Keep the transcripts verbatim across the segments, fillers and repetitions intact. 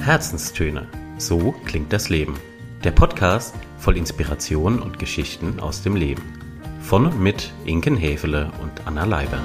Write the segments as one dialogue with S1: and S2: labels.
S1: Herzenstöne. So klingt das Leben. Der Podcast voll Inspiration und Geschichten aus dem Leben. Von und mit Inken Häfele und Anna Leiber.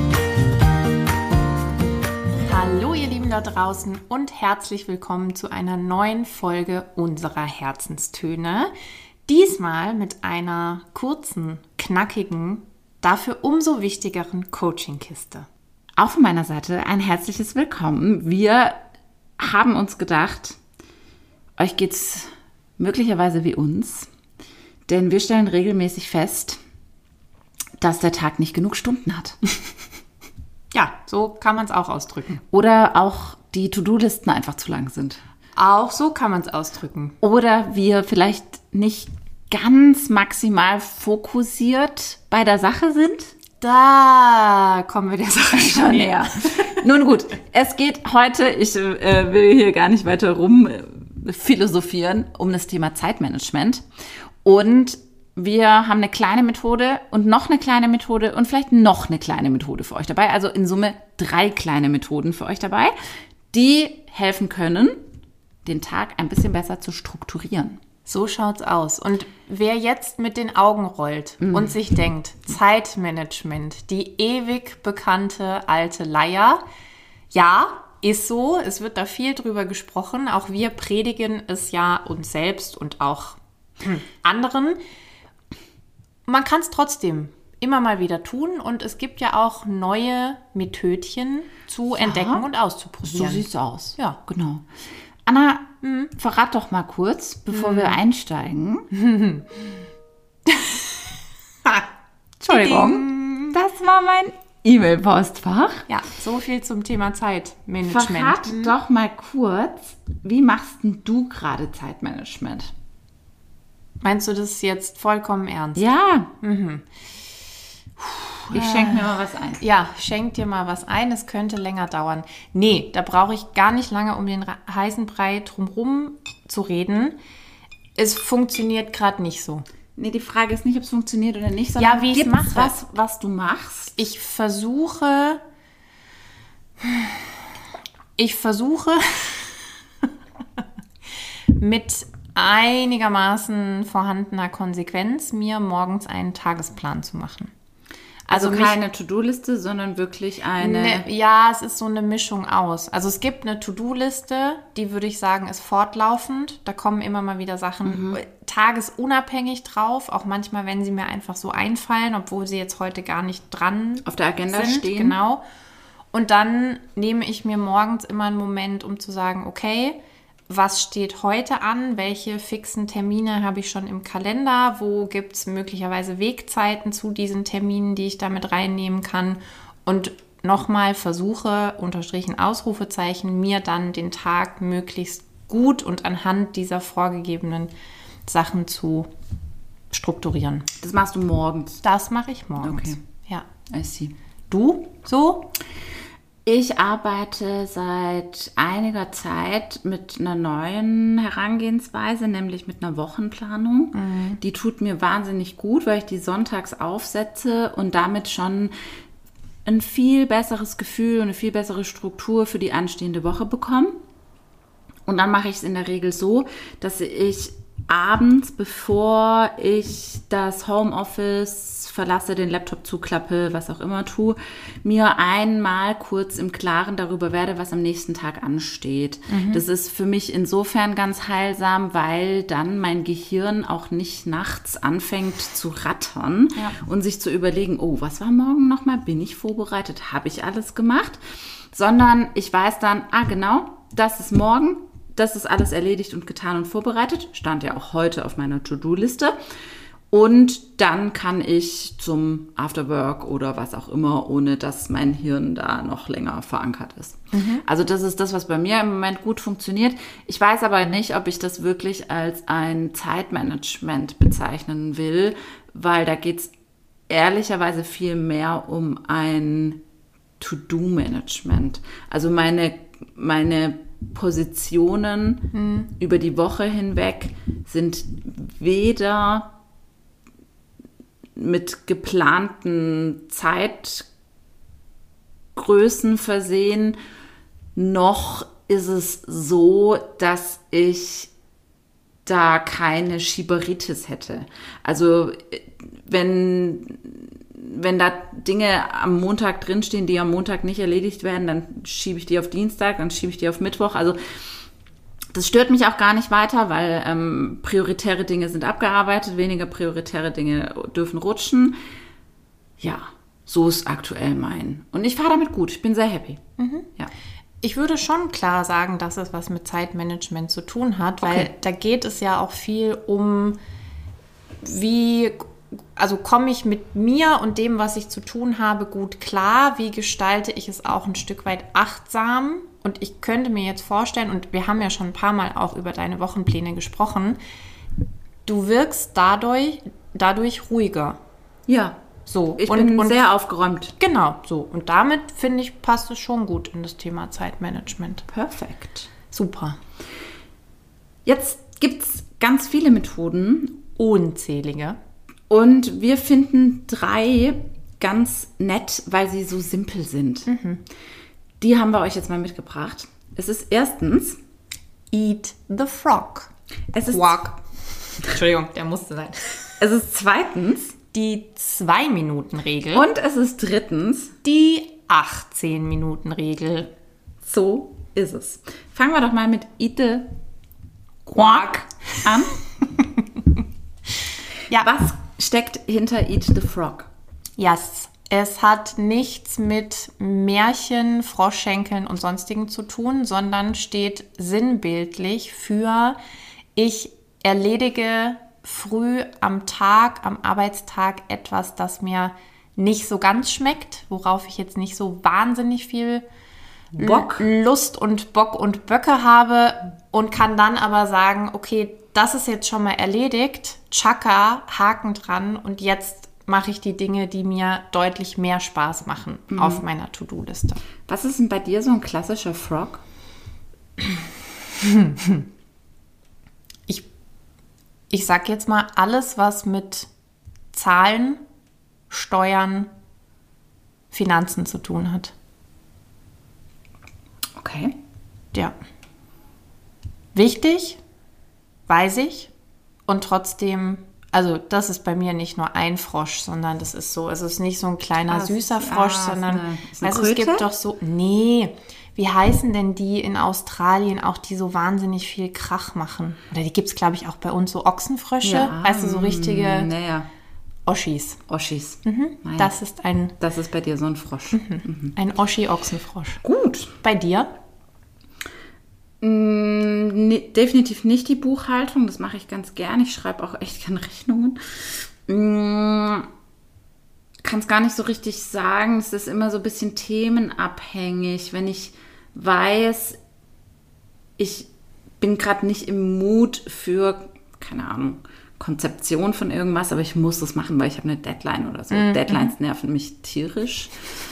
S2: Hallo ihr Lieben da draußen und herzlich willkommen zu einer neuen Folge unserer Herzenstöne. Diesmal mit einer kurzen, knackigen, dafür umso wichtigeren Coaching-Kiste.
S3: Auch von meiner Seite ein herzliches Willkommen. Wir haben uns gedacht, euch geht's möglicherweise wie uns, denn wir stellen regelmäßig fest, dass der Tag nicht genug Stunden hat.
S2: Ja, so kann man es auch ausdrücken.
S3: Oder auch die To-Do-Listen einfach zu lang sind.
S2: Auch so kann man es ausdrücken.
S3: Oder wir vielleicht nicht ganz maximal fokussiert bei der Sache sind.
S2: Da kommen wir der Sache schon näher.
S3: Nun gut, es geht heute, ich äh, will hier gar nicht weiter rum äh, philosophieren, um das Thema Zeitmanagement. Und wir haben eine kleine Methode und noch eine kleine Methode und vielleicht noch eine kleine Methode für euch dabei. Also in Summe drei kleine Methoden für euch dabei, die helfen können, den Tag ein bisschen besser zu strukturieren.
S2: So schaut's aus. Und wer jetzt mit den Augen rollt mm. und sich denkt, Zeitmanagement, die ewig bekannte alte Leier, ja, ist so, es wird da viel drüber gesprochen. Auch wir predigen es ja uns selbst und auch anderen. Man kann es trotzdem immer mal wieder tun und es gibt ja auch neue Methodchen zu ja, entdecken und auszuprobieren.
S3: So sieht's aus.
S2: Ja,
S3: genau. Anna, hm. verrat doch mal kurz, bevor hm. wir einsteigen. Entschuldigung, das war mein E-Mail-Postfach.
S2: Ja, so viel zum Thema Zeitmanagement.
S3: Verrat hm. doch mal kurz, wie machst denn du gerade Zeitmanagement?
S2: Meinst du das jetzt vollkommen ernst?
S3: Ja.
S2: Mhm.
S3: Ich schenke mir mal was ein.
S2: Ja, schenk dir mal was ein. Es könnte länger dauern. Nee, da brauche ich gar nicht lange, um den heißen Brei drumherum zu reden. Es funktioniert gerade nicht so.
S3: Nee, die Frage ist nicht, ob es funktioniert oder nicht, sondern
S2: ja, wie ich es mache.
S3: Was, was du machst?
S2: Ich versuche, ich versuche mit einigermaßen vorhandener Konsequenz, mir morgens einen Tagesplan zu machen.
S3: Also, also keine To-Do-Liste, sondern wirklich eine...
S2: Ne, ja, es ist so eine Mischung aus. Also es gibt eine To-Do-Liste, die würde ich sagen, ist fortlaufend. Da kommen immer mal wieder Sachen mhm. tagesunabhängig drauf, auch manchmal, wenn sie mir einfach so einfallen, obwohl sie jetzt heute gar nicht dran
S3: auf der Agenda
S2: sind.
S3: Stehen.
S2: Genau. Und dann nehme ich mir morgens immer einen Moment, um zu sagen, okay, was steht heute an? Welche fixen Termine habe ich schon im Kalender? Wo gibt es möglicherweise Wegzeiten zu diesen Terminen, die ich damit reinnehmen kann? Und nochmal versuche, unterstrichen Ausrufezeichen, mir dann den Tag möglichst gut und anhand dieser vorgegebenen Sachen zu strukturieren.
S3: Das machst du morgens?
S2: Das mache ich morgens.
S3: Okay.
S2: Ja.
S3: I see.
S2: Du? So?
S3: Ich arbeite seit einiger Zeit mit einer neuen Herangehensweise, nämlich mit einer Wochenplanung. Mhm. Die tut mir wahnsinnig gut, weil ich die sonntags aufsetze und damit schon ein viel besseres Gefühl und eine viel bessere Struktur für die anstehende Woche bekomme. Und dann mache ich es in der Regel so, dass ich abends, bevor ich das Homeoffice verlasse, den Laptop zuklappe, was auch immer tue, mir einmal kurz im Klaren darüber werde, was am nächsten Tag ansteht. Mhm. Das ist für mich insofern ganz heilsam, weil dann mein Gehirn auch nicht nachts anfängt zu rattern ja. und sich zu überlegen, oh, was war morgen nochmal? Bin ich vorbereitet? Habe ich alles gemacht? Sondern ich weiß dann, ah genau, das ist morgen. Das ist alles erledigt und getan und vorbereitet. Stand ja auch heute auf meiner To-Do-Liste. Und dann kann ich zum Afterwork oder was auch immer, ohne dass mein Hirn da noch länger verankert ist. Mhm. Also das ist das, was bei mir im Moment gut funktioniert. Ich weiß aber nicht, ob ich das wirklich als ein Zeitmanagement bezeichnen will, weil da geht es ehrlicherweise viel mehr um ein To-Do-Management. Also meine, meine Positionen mhm. über die Woche hinweg sind weder mit geplanten Zeitgrößen versehen, noch ist es so, dass ich da keine Schieberitis hätte. Also wenn, wenn da Dinge am Montag drinstehen, die am Montag nicht erledigt werden, dann schiebe ich die auf Dienstag, dann schiebe ich die auf Mittwoch. Also das stört mich auch gar nicht weiter, weil ähm, prioritäre Dinge sind abgearbeitet, weniger prioritäre Dinge dürfen rutschen. Ja, so ist aktuell mein. Und ich fahre damit gut, ich bin sehr happy.
S2: Mhm.
S3: Ja.
S2: Ich würde schon klar sagen, dass es was mit Zeitmanagement zu tun hat, weil
S3: Okay.
S2: da geht es ja auch viel um, wie, also komme ich mit mir und dem, was ich zu tun habe, gut klar, wie gestalte ich es auch ein Stück weit achtsam. Und ich könnte mir jetzt vorstellen, und wir haben ja schon ein paar Mal auch über deine Wochenpläne gesprochen, du wirkst dadurch, dadurch ruhiger.
S3: Ja,
S2: So.
S3: ich
S2: und,
S3: bin
S2: und
S3: sehr aufgeräumt.
S2: Genau, so. Und damit, finde ich, passt es schon gut in das Thema Zeitmanagement.
S3: Perfekt.
S2: Super.
S3: Jetzt gibt es ganz viele Methoden
S2: Unzählige.
S3: und wir finden drei ganz nett, weil sie so simpel sind. Die haben wir euch jetzt mal mitgebracht. Es ist erstens,
S2: Eat the frog.
S3: es ist,
S2: Quack. Entschuldigung, der musste sein.
S3: es ist zweitens
S2: Die Zwei-Minuten-Regel.
S3: und es ist drittens,
S2: die achtzehn-Minuten-Regel.
S3: so ist es. Fangen wir doch mal mit Eat the
S2: Quack.
S3: an.
S2: Ja.
S3: Was steckt hinter Eat the Frog?
S2: Yes. Es hat nichts mit Märchen, Froschschenkeln und sonstigen zu tun, sondern steht sinnbildlich für ich erledige früh am Tag, am Arbeitstag etwas, das mir nicht so ganz schmeckt, worauf ich jetzt nicht so wahnsinnig viel
S3: Bock.
S2: L- Lust und Bock und Böcke habe und kann dann aber sagen, okay, das ist jetzt schon mal erledigt, Chaka, Haken dran und jetzt mache ich die Dinge, die mir deutlich mehr Spaß machen auf meiner To-Do-Liste.
S3: Was ist denn bei dir so ein klassischer Frog?
S2: Ich, ich sag jetzt mal alles, was mit Zahlen, Steuern, Finanzen zu tun hat.
S3: Okay.
S2: Ja. Wichtig, weiß ich. Und trotzdem, also das ist bei mir nicht nur ein Frosch, sondern das ist so, es ist nicht so ein kleiner,
S3: Ah, es
S2: süßer
S3: ist-
S2: Frosch,
S3: ah, es ist
S2: sondern,
S3: eine- ist eine
S2: also es
S3: Kröte?
S2: gibt doch so, nee, wie heißen denn die in Australien auch, die so wahnsinnig viel Krach machen? Oder die gibt es, glaube ich, auch bei uns, so Ochsenfrösche, weißt du, so richtige
S3: Naja,
S2: Oschis.
S3: Oschis.
S2: Mhm.
S3: Nein.
S2: Das ist ein,
S3: Das ist bei dir so ein Frosch.
S2: ein Oschi-Ochsenfrosch.
S3: Gut.
S2: Bei dir?
S3: Mm, ne, definitiv nicht die Buchhaltung. Das mache ich ganz gern. Ich schreibe auch echt gerne Rechnungen. Mm, kann es gar nicht so richtig sagen. Es ist immer so ein bisschen themenabhängig. Wenn ich weiß, ich bin gerade nicht im Mut für, keine Ahnung, Konzeption von irgendwas, aber ich muss das machen, weil ich habe eine Deadline oder so.
S2: Mhm.
S3: Deadlines nerven mich tierisch.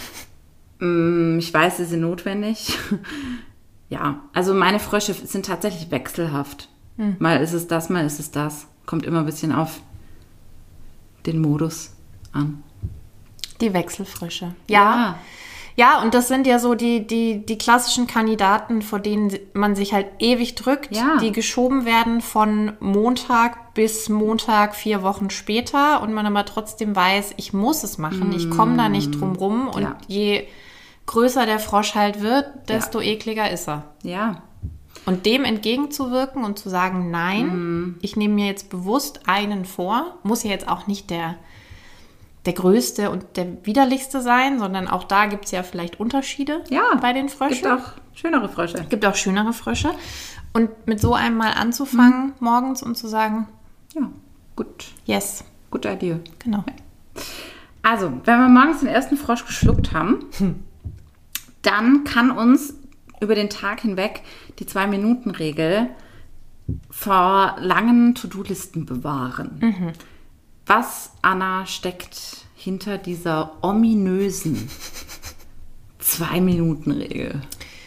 S3: Mm, Ich weiß, sie sind notwendig. Ja, also meine Frösche sind tatsächlich wechselhaft. Mal ist es das, mal ist es das. Kommt immer ein bisschen auf den Modus an.
S2: Die Wechselfrösche. Ja. Ja, und das sind ja so die, die, die klassischen Kandidaten, vor denen man sich halt ewig drückt,
S3: Ja.
S2: die geschoben werden von Montag bis Montag vier Wochen später und man aber trotzdem weiß, ich muss es machen, ich komme da nicht drum rum und
S3: Ja.
S2: je größer der Frosch halt wird, desto ekliger ist er.
S3: Ja,
S2: Und dem entgegenzuwirken und zu sagen, nein, ich nehme mir jetzt bewusst einen vor, muss ja jetzt auch nicht der, der größte und der widerlichste sein, sondern auch da gibt es ja vielleicht Unterschiede
S3: ja.
S2: bei den Fröschen.
S3: Gibt auch schönere Frösche.
S2: Gibt auch schönere Frösche. Und mit so einem mal anzufangen morgens und zu sagen,
S3: Ja, gut.
S2: yes,
S3: Gute Idee.
S2: genau.
S3: Also, wenn wir morgens den ersten Frosch geschluckt haben, dann kann uns über den Tag hinweg die Zwei-Minuten-Regel vor langen To-Do-Listen bewahren. Was, Anna, steckt hinter dieser ominösen Zwei-Minuten-Regel?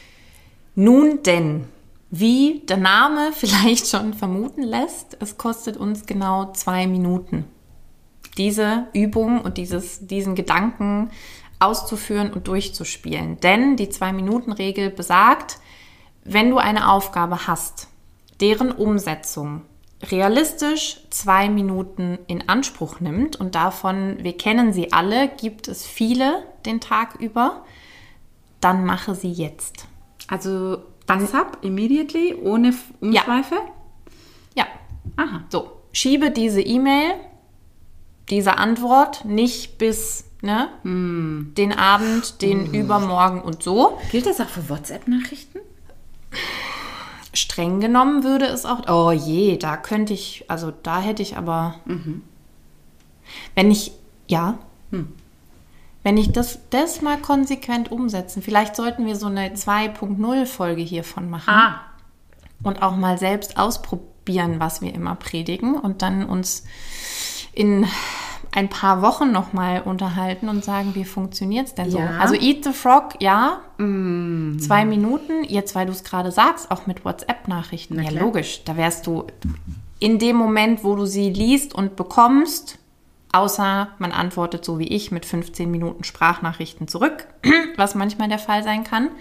S2: Nun denn, wie der Name vielleicht schon vermuten lässt, es kostet uns genau zwei Minuten, diese Übung und dieses, diesen Gedanken auszuführen und durchzuspielen. Denn die Zwei-Minuten-Regel besagt, wenn du eine Aufgabe hast, deren Umsetzung realistisch zwei Minuten in Anspruch nimmt und davon, wir kennen sie alle, gibt es viele den Tag über, dann mache sie jetzt.
S3: Also ASAP, immediately, ohne Umschweife?
S2: Ja.
S3: Aha.
S2: So, schiebe diese E-Mail, diese Antwort nicht bis ne, hm. den Abend, den hm. Übermorgen und so.
S3: Gilt das auch für WhatsApp-Nachrichten?
S2: Streng genommen würde es auch, oh je, da könnte ich, also da hätte ich aber, mhm. wenn ich, ja, hm. wenn ich das, das mal konsequent umsetzen, vielleicht sollten wir so eine zwei Punkt null Folge hiervon machen
S3: ah.
S2: und auch mal selbst ausprobieren, was wir immer predigen und dann uns in ein paar Wochen nochmal unterhalten und sagen, wie funktioniert es denn so?
S3: Ja.
S2: Also Eat the Frog, ja,
S3: mm.
S2: zwei Minuten, jetzt, weil du es gerade sagst, auch mit WhatsApp-Nachrichten.
S3: Na
S2: ja,
S3: klar.
S2: logisch, da wärst du in dem Moment, wo du sie liest und bekommst, außer man antwortet so wie ich mit fünfzehn Minuten Sprachnachrichten zurück, was manchmal der Fall sein kann.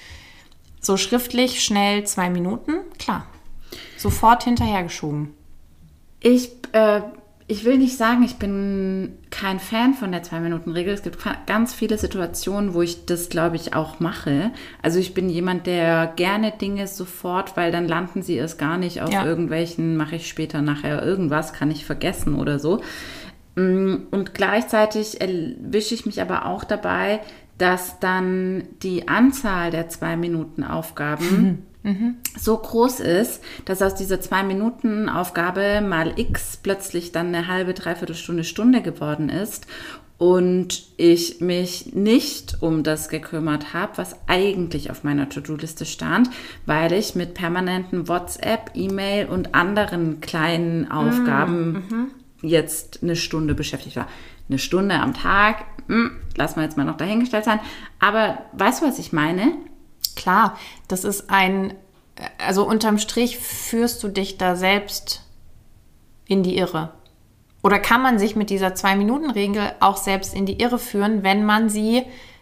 S2: So schriftlich, schnell, zwei Minuten, klar. Sofort hinterhergeschoben.
S3: Ich, äh, ich will nicht sagen, ich bin kein Fan von der Zwei-Minuten-Regel. Es gibt ganz viele Situationen, wo ich das, glaube ich, auch mache. Also ich bin jemand, der gerne Dinge sofort, weil dann landen sie erst gar nicht auf
S2: ja.
S3: irgendwelchen, mache ich später, nachher irgendwas, kann ich vergessen oder so. Und gleichzeitig erwische ich mich aber auch dabei, dass dann die Anzahl der Zwei-Minuten-Aufgaben mhm. Mhm. so groß ist, dass aus dieser Zwei-Minuten-Aufgabe mal X plötzlich dann eine halbe, dreiviertel Stunde, Stunde geworden ist und ich mich nicht um das gekümmert habe, was eigentlich auf meiner To-Do-Liste stand, weil ich mit permanenten WhatsApp, E-Mail und anderen kleinen Aufgaben mhm. jetzt eine Stunde beschäftigt war. Eine Stunde am Tag, mh, lassen wir jetzt mal noch dahingestellt sein. Aber weißt du, was ich meine?
S2: Klar, das ist ein, also unterm Strich führst du dich da selbst in die Irre. Oder kann man sich mit dieser Zwei-Minuten-Regel auch selbst in die Irre führen, wenn man sie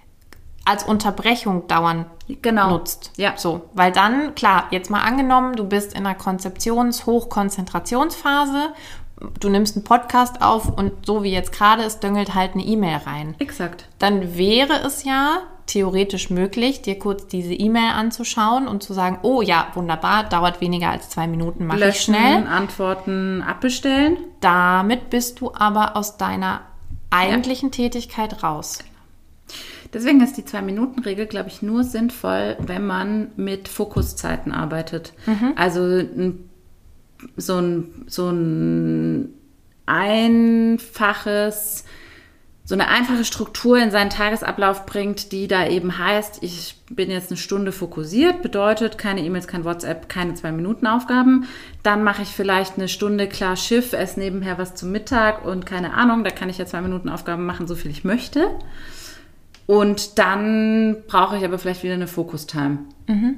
S2: als Unterbrechung dauernd
S3: genau.
S2: nutzt.
S3: Ja.
S2: So, weil dann, klar, jetzt mal angenommen, du bist in einer Konzeptions-Hochkonzentrationsphase, du nimmst einen Podcast auf und so wie jetzt gerade, es döngelt halt eine E-Mail rein.
S3: Exakt.
S2: Dann wäre es ja theoretisch möglich, dir kurz diese E-Mail anzuschauen und zu sagen, oh ja, wunderbar, dauert weniger als zwei Minuten, mache ich schnell.
S3: Antworten abbestellen.
S2: Damit bist du aber aus deiner eigentlichen ja. Tätigkeit raus.
S3: Deswegen ist die Zwei-Minuten-Regel, glaube ich, nur sinnvoll, wenn man mit Fokuszeiten arbeitet. Mhm. Also ein so ein, so ein einfaches, so eine einfache Struktur in seinen Tagesablauf bringt, die da eben heißt, ich bin jetzt eine Stunde fokussiert, bedeutet keine E-Mails, kein WhatsApp, keine Zwei-Minuten-Aufgaben. Dann mache ich vielleicht eine Stunde klar Schiff, esse nebenher was zum Mittag und keine Ahnung, da kann ich ja Zwei-Minuten-Aufgaben machen, so viel ich möchte. Und dann brauche ich aber vielleicht wieder eine Focus-Time.
S2: Mhm.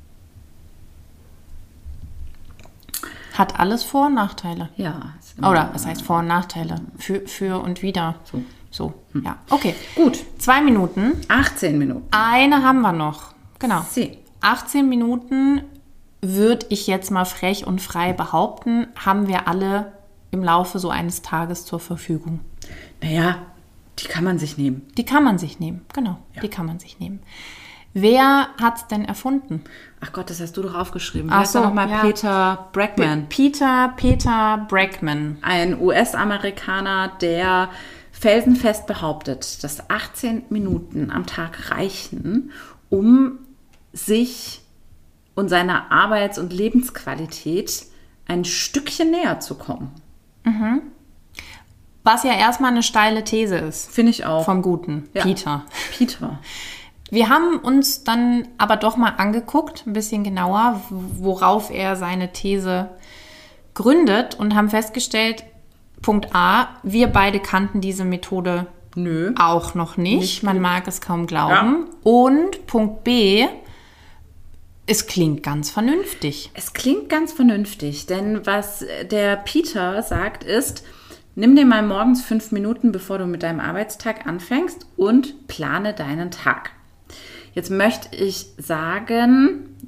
S2: Hat alles Vor- und Nachteile.
S3: Ja.
S2: Oder was heißt Vor- und Nachteile? Für, für und wieder.
S3: So.
S2: So, hm. ja. Okay,
S3: gut.
S2: Zwei Minuten.
S3: achtzehn Minuten.
S2: Eine haben wir noch. Genau.
S3: Sie.
S2: achtzehn Minuten, würde ich jetzt mal frech und frei behaupten, haben wir alle im Laufe so eines Tages zur Verfügung.
S3: Naja, die kann man sich nehmen.
S2: Die kann man sich nehmen, genau. Ja. Die kann man sich nehmen. Wer hat es denn erfunden?
S3: Ach Gott, das hast du doch aufgeschrieben.
S2: Ach so,
S3: nochmal
S2: ja.
S3: Peter Bregman.
S2: Peter, Peter Bregman.
S3: Ein U S-Amerikaner, der felsenfest behauptet, dass achtzehn Minuten am Tag reichen, um sich und seiner Arbeits- und Lebensqualität ein Stückchen näher zu kommen.
S2: Mhm. Was ja erstmal eine steile These ist.
S3: Finde ich auch.
S2: Vom guten
S3: ja.
S2: Peter.
S3: Peter.
S2: Wir haben uns dann aber doch mal angeguckt, ein bisschen genauer, worauf er seine These gründet und haben festgestellt, Punkt A, wir beide kannten diese Methode
S3: Nö.
S2: auch noch nicht.
S3: nicht.
S2: Man mag es kaum glauben.
S3: Ja.
S2: Und Punkt B, es klingt ganz vernünftig.
S3: Es klingt ganz vernünftig, denn was der Peter sagt ist, nimm dir mal morgens fünf Minuten, bevor du mit deinem Arbeitstag anfängst und plane deinen Tag. Jetzt möchte ich sagen,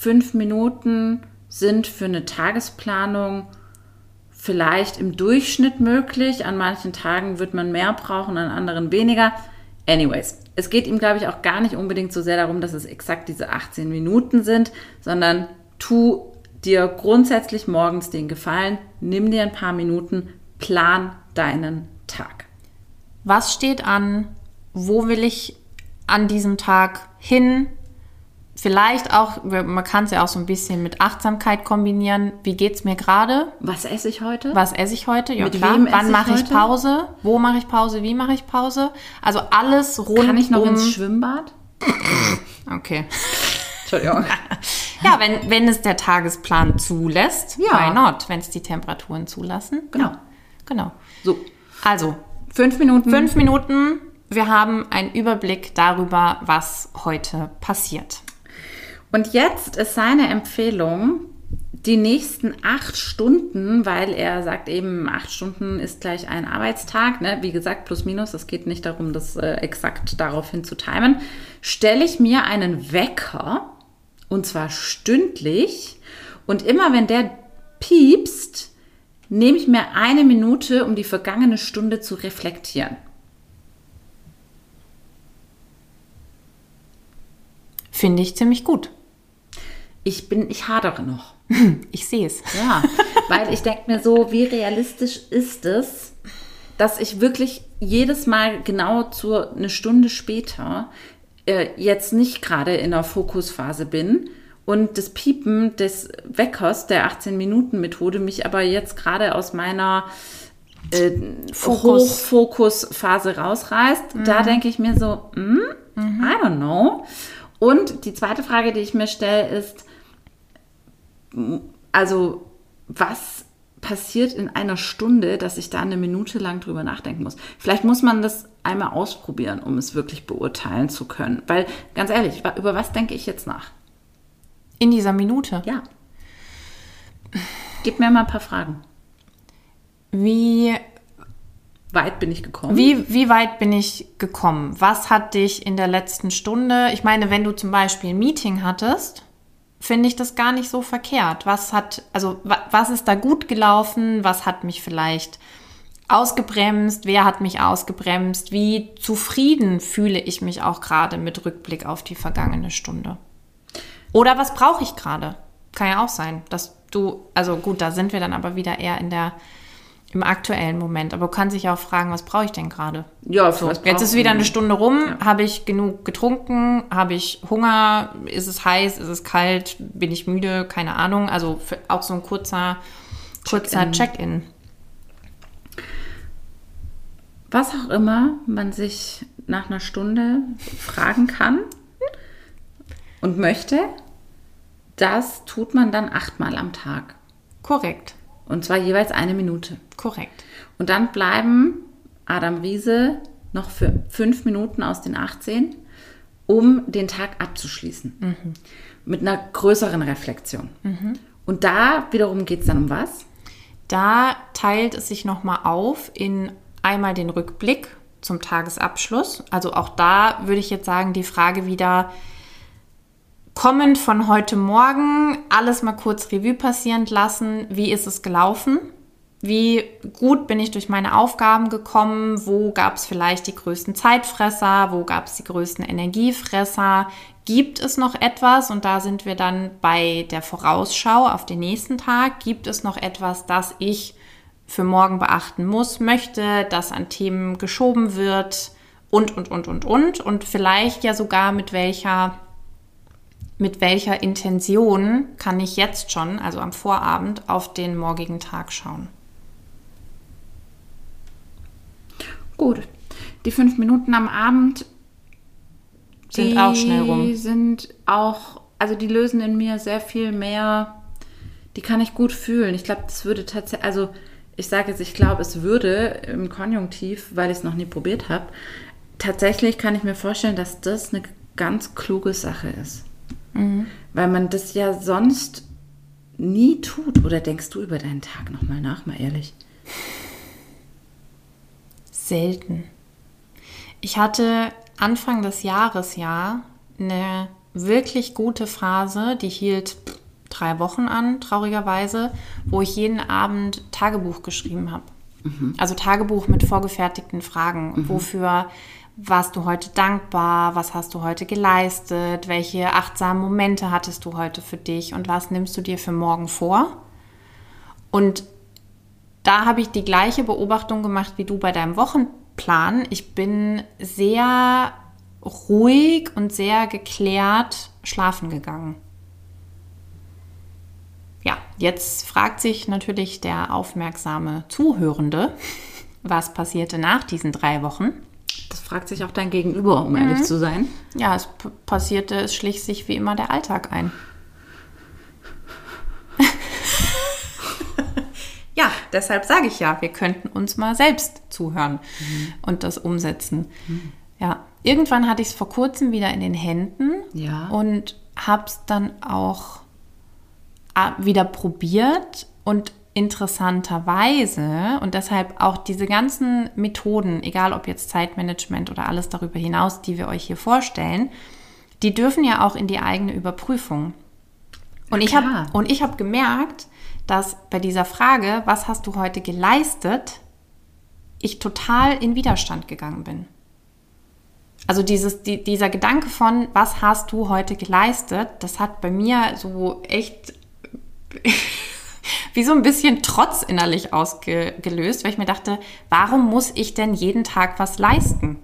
S3: fünf Minuten sind für eine Tagesplanung vielleicht im Durchschnitt möglich. An manchen Tagen wird man mehr brauchen, an anderen weniger. Anyways, es geht ihm, glaube ich, auch gar nicht unbedingt so sehr darum, dass es exakt diese achtzehn Minuten sind, sondern tu dir grundsätzlich morgens den Gefallen, nimm dir ein paar Minuten, plan deinen Tag.
S2: Was steht an? Wo will ich an diesem Tag hin? Vielleicht auch, man kann es ja auch so ein bisschen mit Achtsamkeit kombinieren. Wie geht es mir gerade?
S3: Was esse ich heute?
S2: Was esse ich heute? Ja,
S3: Mit
S2: klar.
S3: wem esse
S2: Wann
S3: ich
S2: mache ich
S3: heute?
S2: Pause? Wo mache ich Pause? Wie mache ich Pause? Also alles rund
S3: Kann ich noch
S2: um...
S3: ins Schwimmbad?
S2: Okay.
S3: Entschuldigung.
S2: Ja, wenn, wenn es der Tagesplan zulässt,
S3: Ja.
S2: why not? Wenn es die Temperaturen zulassen.
S3: Genau.
S2: Ja, genau.
S3: So,
S2: Also,
S3: fünf Minuten.
S2: fünf Minuten. Wir haben einen Überblick darüber, was heute passiert.
S3: Und jetzt ist seine Empfehlung, die nächsten acht Stunden, weil er sagt eben, acht Stunden ist gleich ein Arbeitstag, ne? Wie gesagt, plus minus, es geht nicht darum, das äh, exakt daraufhin zu timen, stelle ich mir einen Wecker, und zwar stündlich, und immer wenn der piepst, nehme ich mir eine Minute, um die vergangene Stunde zu reflektieren.
S2: Finde ich ziemlich gut.
S3: Ich bin, ich hadere noch.
S2: Ich sehe es.
S3: Ja, weil ich denke mir so, wie realistisch ist es, dass ich wirklich jedes Mal genau zu eine Stunde später äh, jetzt nicht gerade in der Fokusphase bin und das Piepen des Weckers der achtzehn-Minuten-Methode mich aber jetzt gerade aus meiner äh,
S2: Fokus.
S3: Hochfokusphase rausreißt. Mhm. Da denke ich mir so, mm, mhm. I don't know. Und die zweite Frage, die ich mir stelle, ist, also was passiert in einer Stunde, dass ich da eine Minute lang drüber nachdenken muss? Vielleicht muss man das einmal ausprobieren, um es wirklich beurteilen zu können. Weil, ganz ehrlich, über was denke ich jetzt nach?
S2: In dieser Minute?
S3: Ja. Gib mir mal ein paar Fragen.
S2: Wie
S3: weit bin ich gekommen?
S2: Wie, wie weit bin ich gekommen? Was hat dich in der letzten Stunde, ich meine, wenn du zum Beispiel ein Meeting hattest, finde ich das gar nicht so verkehrt. Was hat, also was ist da gut gelaufen? Was hat mich vielleicht ausgebremst? Wer hat mich ausgebremst? Wie zufrieden fühle ich mich auch gerade mit Rückblick auf die vergangene Stunde? Oder was brauche ich gerade? Kann ja auch sein, dass du, also gut, da sind wir dann aber wieder eher in der im aktuellen Moment. Aber du kannst dich auch fragen, was brauche ich denn gerade?
S3: Ja,
S2: so, jetzt ist wieder eine Stunde rum. Ja. Habe ich genug getrunken? Habe ich Hunger? Ist es heiß? Ist es kalt? Bin ich müde? Keine Ahnung. Also für, auch so ein kurzer, kurzer Check-in. Check-in.
S3: Was auch immer man sich nach einer Stunde fragen kann und möchte, das tut man dann achtmal am Tag.
S2: Korrekt.
S3: Und zwar jeweils eine Minute.
S2: Korrekt.
S3: Und dann bleiben Adam Riese noch für fünf Minuten aus den achtzehn, um den Tag abzuschließen. Mhm. Mit einer größeren Reflexion. Mhm. Und da wiederum geht es dann um was?
S2: Da teilt es sich nochmal auf in einmal den Rückblick zum Tagesabschluss. Also auch da würde ich jetzt sagen, die Frage wieder, kommend von heute Morgen, alles mal kurz Revue passieren lassen. Wie ist es gelaufen? Wie gut bin ich durch meine Aufgaben gekommen? Wo gab es vielleicht die größten Zeitfresser? Wo gab es die größten Energiefresser? Gibt es noch etwas? Und da sind wir dann bei der Vorausschau auf den nächsten Tag. Gibt es noch etwas, das ich für morgen beachten muss, möchte, das an Themen geschoben wird und, und, und, und, und. Und vielleicht ja sogar mit welcher... Mit welcher Intention kann ich jetzt schon, also am Vorabend, auf den morgigen Tag schauen?
S3: Gut. Die fünf Minuten am Abend
S2: sind
S3: die
S2: auch schnell rum.
S3: Die sind auch, also die lösen in mir sehr viel mehr, die kann ich gut fühlen. Ich glaube, das würde tatsächlich, also ich sage jetzt, ich glaube, es würde im Konjunktiv, weil ich es noch nie probiert habe, tatsächlich kann ich mir vorstellen, dass das eine ganz kluge Sache ist. Mhm. Weil man das ja sonst nie tut. Oder denkst du über deinen Tag nochmal nach, mal ehrlich?
S2: Selten. Ich hatte Anfang des Jahres ja eine wirklich gute Phase, die hielt drei Wochen an, traurigerweise, wo ich jeden Abend Tagebuch geschrieben habe. Mhm. Also Tagebuch mit vorgefertigten Fragen. Mhm. Wofür warst du heute dankbar? Was hast du heute geleistet? Welche achtsamen Momente hattest du heute für dich? Und was nimmst du dir für morgen vor? Und da habe ich die gleiche Beobachtung gemacht wie du bei deinem Wochenplan. Ich bin sehr ruhig und sehr geklärt schlafen gegangen. Ja, jetzt fragt sich natürlich der aufmerksame Zuhörende, was passierte nach diesen drei Wochen.
S3: Das fragt sich auch dein Gegenüber, um mhm. ehrlich zu sein.
S2: Ja, es p- passierte, es schlich sich wie immer der Alltag ein. Ja, deshalb sage ich ja, wir könnten uns mal selbst zuhören mhm. und das umsetzen. Mhm. Ja, irgendwann hatte ich es vor kurzem wieder in den Händen
S3: ja.
S2: und habe es dann auch wieder probiert und interessanterweise und deshalb auch diese ganzen Methoden, egal ob jetzt Zeitmanagement oder alles darüber hinaus, die wir euch hier vorstellen, die dürfen ja auch in die eigene Überprüfung. Und ich habe und ich habe gemerkt, dass bei dieser Frage, was hast du heute geleistet, ich total in Widerstand gegangen bin. Also dieses, die, dieser Gedanke von, was hast du heute geleistet, das hat bei mir so echt wie so ein bisschen Trotz innerlich ausgelöst, weil ich mir dachte, warum muss ich denn jeden Tag was leisten?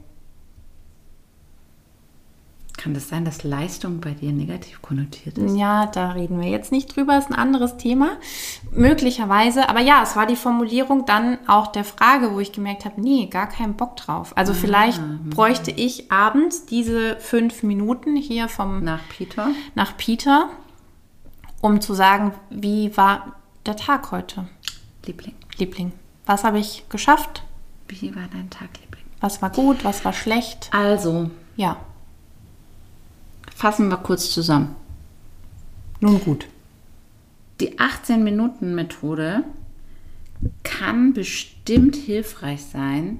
S3: Kann das sein, dass Leistung bei dir negativ konnotiert ist?
S2: Ja, da reden wir jetzt nicht drüber, ist ein anderes Thema. Möglicherweise, aber ja, es war die Formulierung dann auch der Frage, wo ich gemerkt habe, nee, gar keinen Bock drauf. Also ah, vielleicht bräuchte ich abends diese fünf Minuten hier vom
S3: nach Peter,
S2: nach Peter, um zu sagen, wie war der Tag heute?
S3: Liebling.
S2: Liebling. Was habe ich geschafft?
S3: Wie war dein Tag, Liebling?
S2: Was war gut, was war schlecht?
S3: Also,
S2: ja.
S3: Fassen wir kurz zusammen.
S2: Nun gut.
S3: Die achtzehn-Minuten-Methode kann bestimmt hilfreich sein.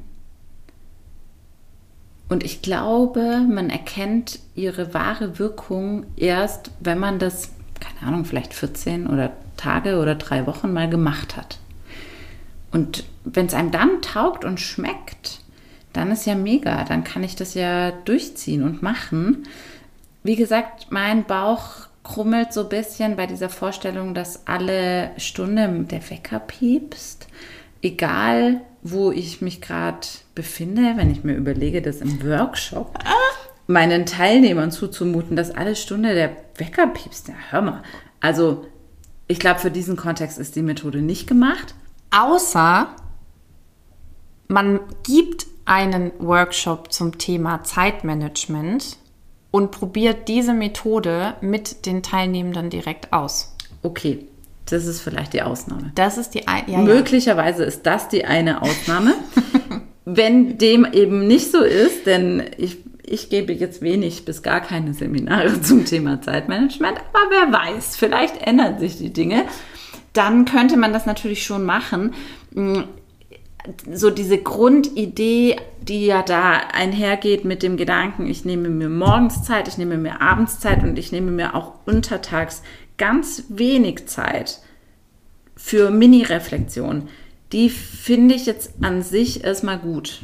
S3: Und ich glaube, man erkennt ihre wahre Wirkung erst, wenn man das, keine Ahnung, vielleicht vierzehn oder Tage oder drei Wochen mal gemacht hat. Und wenn es einem dann taugt und schmeckt, dann ist ja mega. Dann kann ich das ja durchziehen und machen. Wie gesagt, mein Bauch krummelt so ein bisschen bei dieser Vorstellung, dass alle Stunde der Wecker piepst. Egal, wo ich mich gerade befinde, wenn ich mir überlege, das im Workshop meinen Teilnehmern zuzumuten, dass alle Stunde der Wecker piepst. Ja, hör mal. Also, ich glaube, für diesen Kontext ist die Methode nicht gemacht.
S2: Außer man gibt einen Workshop zum Thema Zeitmanagement und probiert diese Methode mit den Teilnehmenden direkt aus.
S3: Okay, das ist vielleicht die Ausnahme.
S2: Das ist die ein- ja,
S3: Möglicherweise ja. ist das die eine Ausnahme. Wenn dem eben nicht so ist, denn ich, ich gebe jetzt wenig bis gar keine Seminare zum Thema Zeitmanagement, aber wer weiß, vielleicht ändern sich die Dinge, dann könnte man das natürlich schon machen. So diese Grundidee, die ja da einhergeht mit dem Gedanken, ich nehme mir morgens Zeit, ich nehme mir abends Zeit und ich nehme mir auch untertags ganz wenig Zeit für Mini-Reflexion, die finde ich jetzt an sich erstmal gut.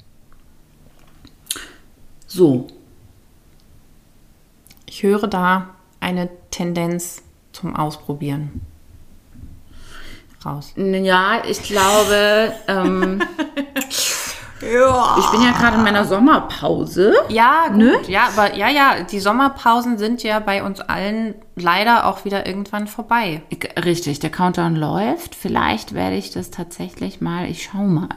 S3: So.
S2: Ich höre da eine Tendenz zum Ausprobieren raus.
S3: Ja, ich glaube, ähm, ja. ich bin ja gerade in meiner Sommerpause.
S2: Ja, gut. Ne? Ja, aber ja, ja, die Sommerpausen sind ja bei uns allen leider auch wieder irgendwann vorbei.
S3: Richtig, der Countdown läuft. Vielleicht werde ich das tatsächlich mal, ich schau mal.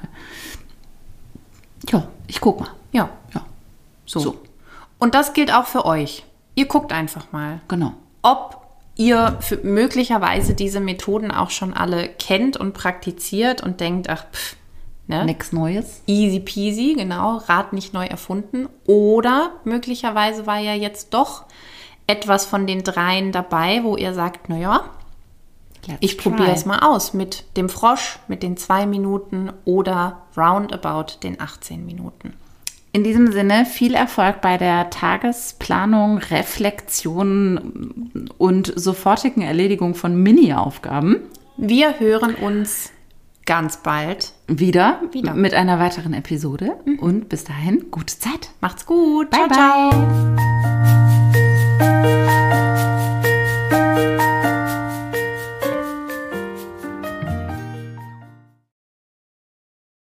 S3: Ja, ich guck mal.
S2: Ja.
S3: Ja.
S2: So. so. Und das gilt auch für euch. Ihr guckt einfach mal.
S3: Genau.
S2: Ob ihr für möglicherweise diese Methoden auch schon alle kennt und praktiziert und denkt, ach, pff, ne?
S3: Nichts Neues.
S2: Easy peasy, genau, Rad nicht neu erfunden. Oder möglicherweise war ja jetzt doch etwas von den dreien dabei, wo ihr sagt, naja, ich probiere es mal aus mit dem Frosch, mit den zwei Minuten oder roundabout den achtzehn Minuten.
S3: In diesem Sinne viel Erfolg bei der Tagesplanung, Reflexion und sofortigen Erledigung von Mini-Aufgaben.
S2: Wir hören uns ganz bald
S3: wieder,
S2: wieder.
S3: mit einer weiteren Episode. Mhm. Und bis dahin, gute Zeit.
S2: Macht's gut.
S3: Bye,
S2: ciao,
S3: bye.
S2: ciao.